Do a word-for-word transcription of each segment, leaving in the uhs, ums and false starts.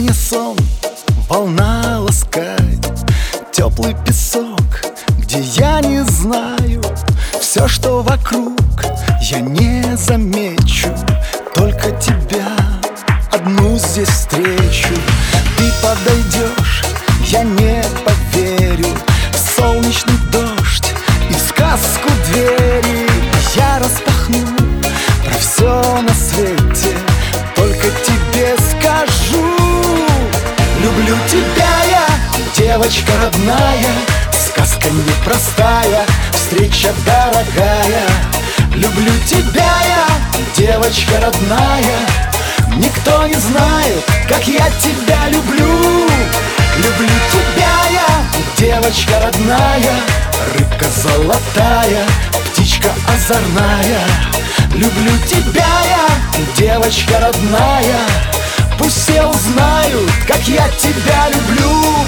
мне сон, волна ласкает теплый песок, где я не знаю. Все, что вокруг, я не замечу. Только тебя одну здесь встречу. Ты подойдешь, я не поверю в солнечный дождь и в сказку двери. Я распахну про все на свете, только тебе скажу: люблю тебя я, девочка родная. Сказка непростая, встреча дорогая. Люблю тебя я, девочка родная. Никто не знает, как я тебя люблю. Люблю тебя я, девочка родная. Рыбка золотая, птичка озорная. Люблю тебя я, девочка родная. Пусть все узнают, как я тебя люблю.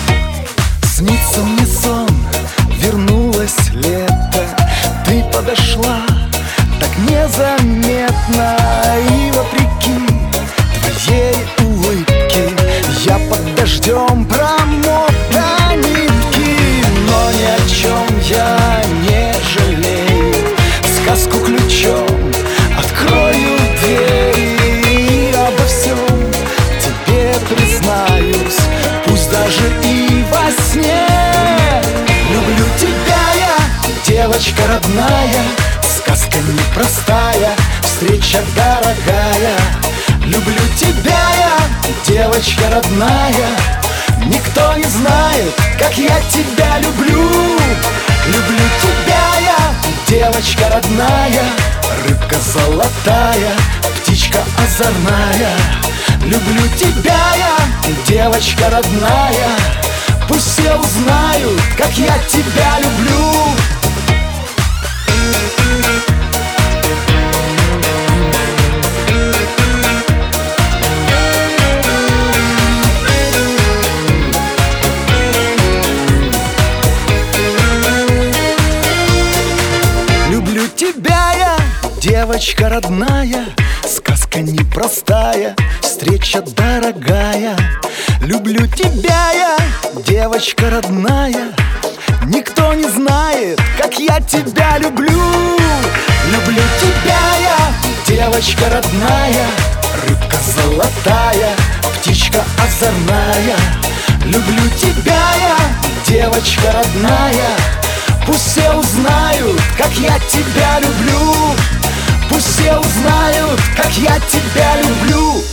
Снится мне сон, вернулось лето. Ты подошла так незаметно, и вопреки твоей улыбке я под дождем промок до нитки. Но ни о чем я не жалею, сказку ключом открою двери. И обо всем тебе признаюсь, пусть даже и во сне. Люблю тебя я, девочка родная. Сказка непростая, встреча дорогая. Люблю тебя я, девочка родная. Никто не знает, как я тебя люблю. Люблю тебя я, девочка родная. Рыбка золотая, птичка озорная. Люблю тебя я, девочка родная. Пусть все узнают, как я тебя люблю. Люблю тебя я, девочка родная. Сказка непростая, встреча дорогая. Люблю тебя я, девочка родная. Никто не знает, как я тебя люблю. Люблю тебя я, девочка родная. Рыбка золотая, птичка озорная. Люблю тебя я, девочка родная. Пусть все узнают, как я тебя люблю. Пусть все узнают, как я тебя люблю.